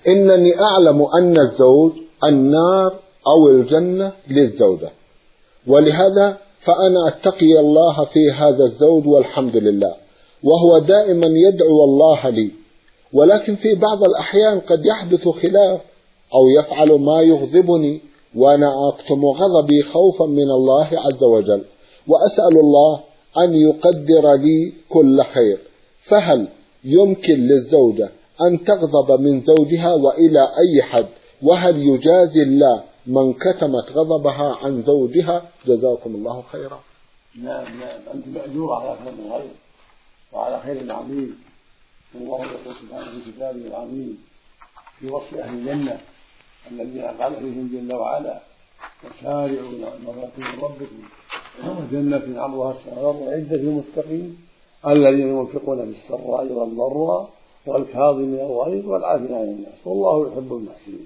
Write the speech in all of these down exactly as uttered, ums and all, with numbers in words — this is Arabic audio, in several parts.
إنني أعلم أن الزوج النار أو الجنة للزوجة، ولهذا فأنا أتقي الله في هذا الزوج والحمد لله، وهو دائما يدعو الله لي. ولكن في بعض الأحيان قد يحدث خلاف أو يفعل ما يغضبني، وأنا أكتم غضبي خوفا من الله عز وجل، وأسأل الله أن يقدر لي كل خير. فهل يمكن للزوجة أن تغضب من زوجها وإلى أي حد؟ وهل يجازي الله من كتمت غضبها عن زوجها؟ جزاكم الله خيرا. نعم نعم، أنت مأجورة على خير الخير وعلى خير عظيم. الله يقول سبحانه في كتابه العظيم في وصف أهل الجنة الذين قال فيهم جل وعلا: وسارعوا إلى مغفرة من ربكم وجنة عرضها السماوات والأرض للمتقين الذين ينفقون في السراء والضراء والكاظمين الغيظ والعافين عن الناس والله يحب المحسنين.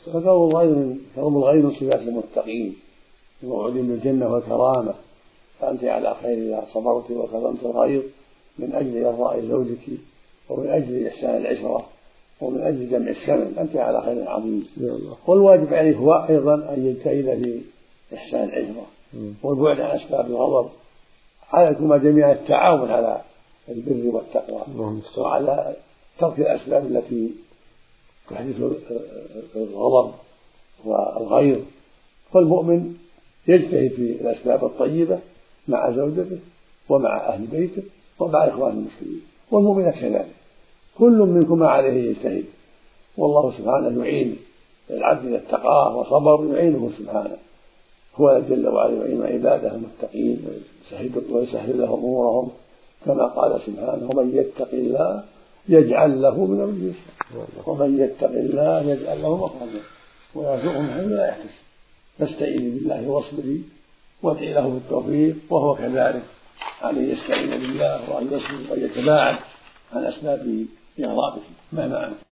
فكرم الغيظ من صفات المتقين وعلم الجنة والكرامة، فأنت على خير إذا صبرت وكظمت الغيظ من أجل إرضاء زوجك ومن أجل إحسان العشرة ومن أجل جمع الشمل، أنت على خير عظيم. والواجب عليه هو أيضا أن يجتهد في إحسان العشرة والبعد عن أسباب الغضب، عليكما جميعا التعاون على البر والتقوى وعلى ترك الأسباب التي تحدث الغضب والغيظ. فالمؤمن يجتهد في الأسباب الطيبة مع زوجته ومع أهل بيته ومع إخوان المسلمين، والمؤمن كذلك، كل منكم عليه يجتهد، والله سبحانه يعين العبد إذا اتقاه وصبر يعينه سبحانه، هو جل وعلا يعين عباده المتقين ويسهل لهم أمورهم، كما قال سبحانه: ومن يتق الله يجعل له من أمره يسرا ومن يتق الله يجعل له مخرجا ويرزقه من حيث لا يحتسب. فاستعيني بالله واصبري وادعي له بالتوفيق، وهو كذلك عليه يستعين بالله وأن يصبر وأن يتباعد عن أسباب إغضابه مهما